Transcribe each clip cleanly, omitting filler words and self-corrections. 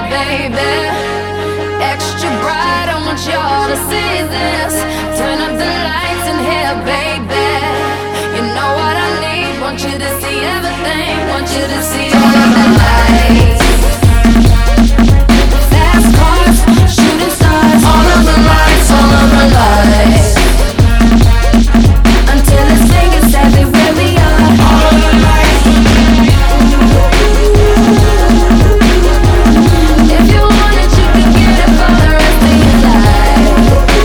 baby. Extra bright, I want y'all to see this. Turn up the lights in here, baby. You know what I need, want you to see everything. Want you to see all of the lights. Fast cars, shooting stars. All of the lights, all of the lights. Until it's fingers everywhere we are. All of the lights. If you want it, you can get it for the rest of your life.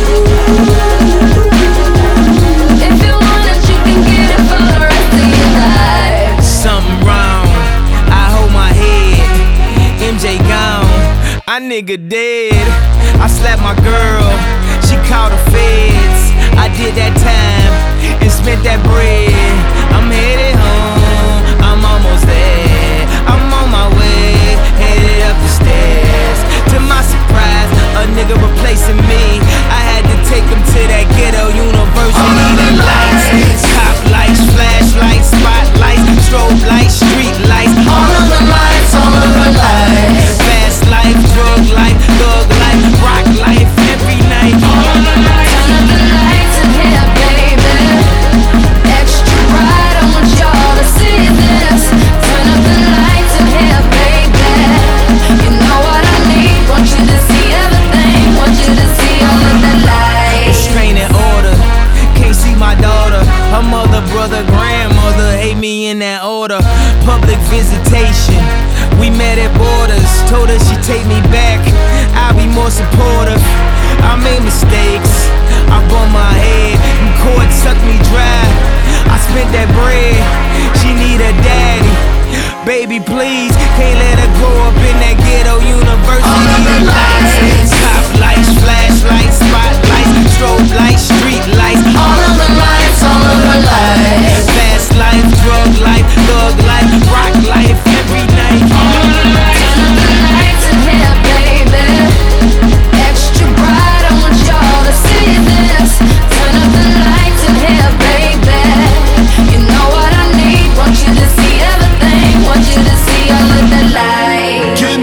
If you want it, you can get it for the rest of your life. Something wrong, I hold my head. MJ gone, I nigga dead. I slapped my girl, she called the feds. I did that time and spent that bread. I'm headed home, I'm almost there. I'm on my way, headed up the stairs. To my surprise, a nigga replacing me. I had to take him to that ghetto university. The lights, cop lights, flashlights, spotlights, strobe lights, street lights. All of the lights, all of the lights. Fast life, drug life, thug life, rock life, every night. All of the lights. Turn up the lights in here, baby. Extra bright, I want y'all to see this. Turn up the lights in here, baby. You know what I need, want you to see everything. Want you to see all of the lights. Restraining order, can't see my daughter. Her mother, brother, grandmother hate me in that order. Public visitation, we met at borders. Told her she'd take me back, I'll be more supportive. I made mistakes, I bumped my head, and court sucked me dry. I spent that bread, she need a daddy. Baby, please, can't let her grow up in that ghetto university. All of the lights. Cop lights, flashlights, spotlights, strobe lights, street lights. All of the lights, all of the lights. Fast life, drug life, thug life, rock life, every night. All of the lights. Turn up the lights in here, baby. Extra bright, I want y'all to see this. Turn up the lights in here, baby. You know what I need, want you to see everything. Want you to see all of the lights. Get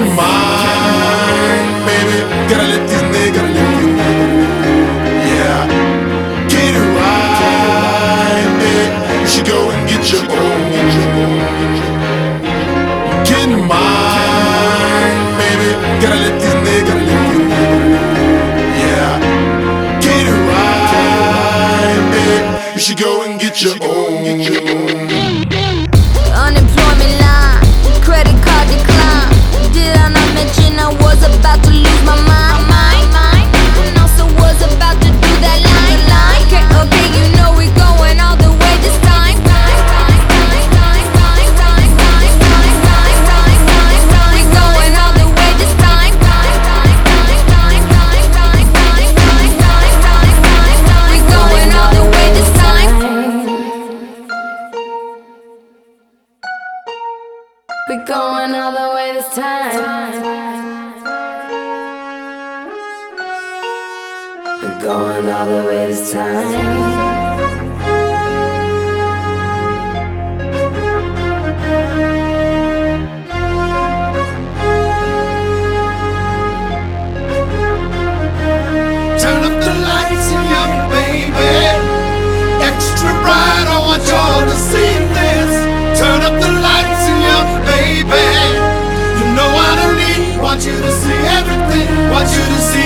mine, baby. Gotta let this nigga live. Yeah. Get it right, baby. You should go and get your own. Get mine, baby. Gotta let this nigga live. Yeah. Get it right, baby. You should go and get your own. Unemployment line, credit card decline. Did I not mention I was about to lose my mind? And also was about to do that line. Okay, you know we're going all the way this time. We're going all the way this time. We're going all the way this time. We're going all the way this time. We're going all the way this time. Turn up the lights in here, baby. Extra bright, I want y'all to see this. Turn up the lights in here, baby. You know what I need, want you to see everything. Want you to see